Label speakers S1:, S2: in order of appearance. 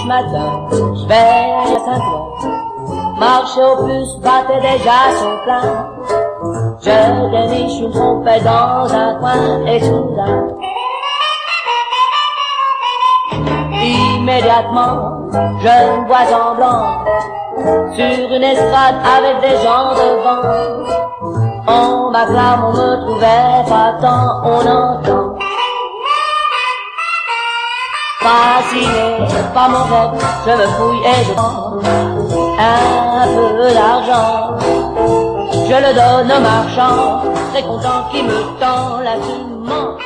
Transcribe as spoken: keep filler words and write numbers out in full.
S1: dimanche matin, je vais à Saint-Ouen. Marcher au bus battait déjà son plein. Je déniche une trompette dans un coin et soudain, immédiatement, je me vois en blanc sur une estrade avec des gens devant. On m'acclame, on me trouvait pas tant, on entend. Fasciné par mon rêve, je me fouille et je prends un peu d'argent. Je le donne au marchand, très content qu'il me tend l'instrument.